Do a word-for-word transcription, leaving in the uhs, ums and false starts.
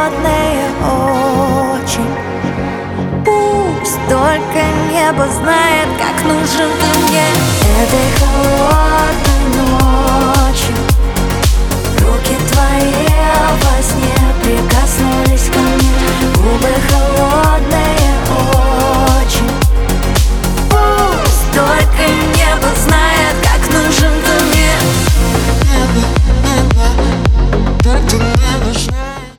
холодные очень. Пусть только небо знает, как нужен ты мне. Этой холодной